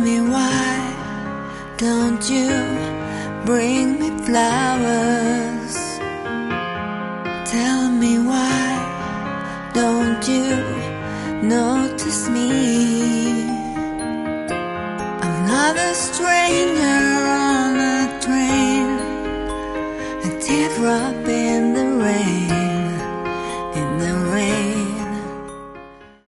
me why don't you bring me flowers? Tell me why don't you notice me? I'm not a stranger on a train, a teardrop in the rain.